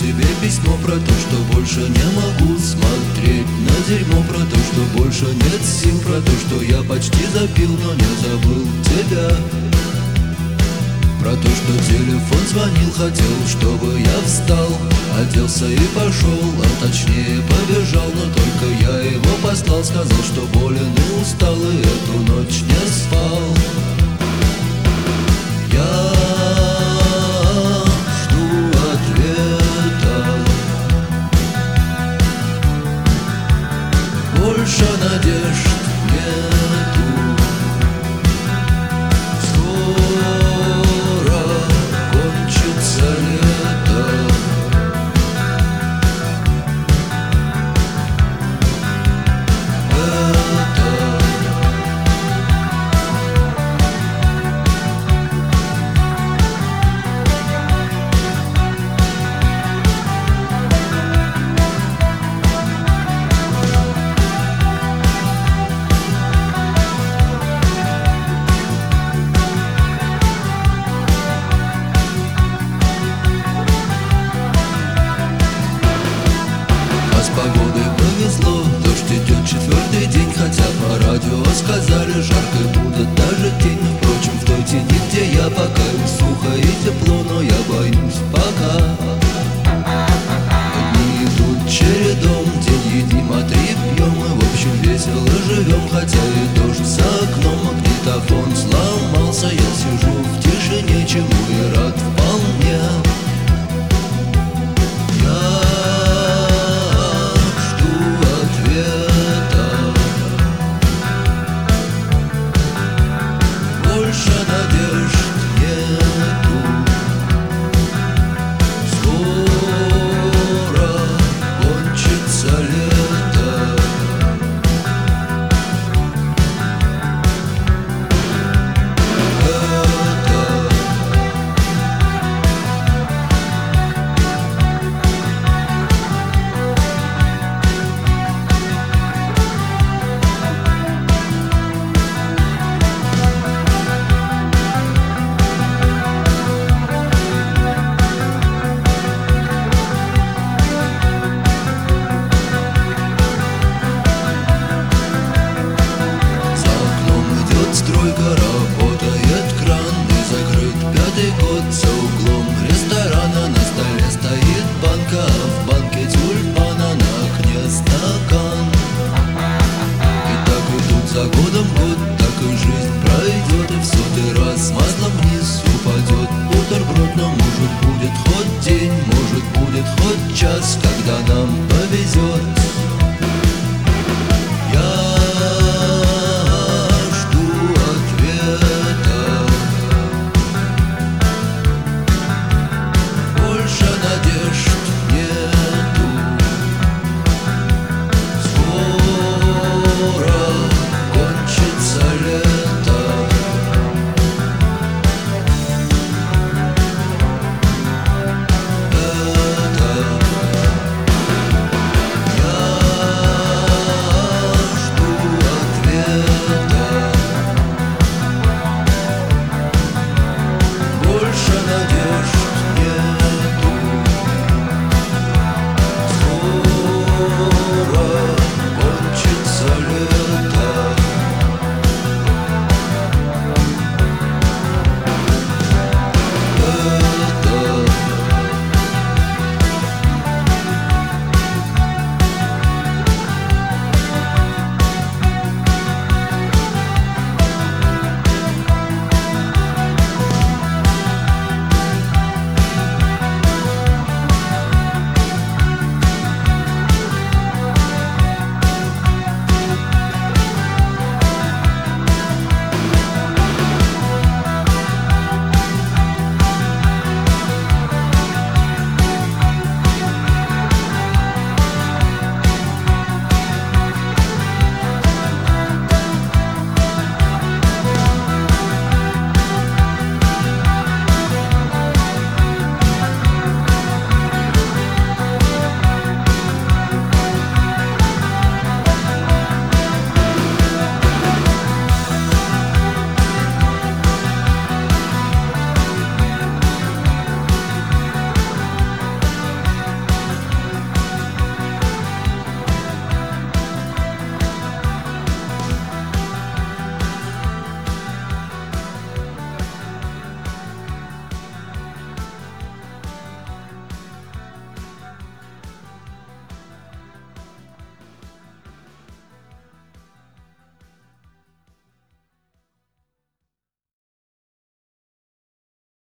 тебе письмо про то, что больше не могу смотреть на дерьмо, про то, что больше нет сил, про то, что я почти запил, но не забыл тебя. Про то, что телефон звонил, хотел, чтобы я встал, оделся и пошел, а точнее побежал. Но только я его послал, сказал, что болен и устал, и эту ночь не спал. Я жду ответа, больше надежд нету. С погодой повезло, дождь идет четвертый день, хотя по радио сказали, жарко будет даже тень. Впрочем, в той тени, где я, пока сухо и тепло, но я боюсь пока. Дни идут чередом, день едим, а три пьем, и в общем весело живем, хотя и дождь за окном, магнитофон сломался. Я сижу в тишине, чему и рад вполне. Стройка, работает кран, и закрыт пятый год. За углом ресторана на столе стоит банка, а в банке тюльпана, на окне стакан. И так идут за годом год, так и жизнь пройдет, и в сотый раз маслом вниз упадет бутерброд. Но может будет хоть день, может будет хоть час, когда нам повезет.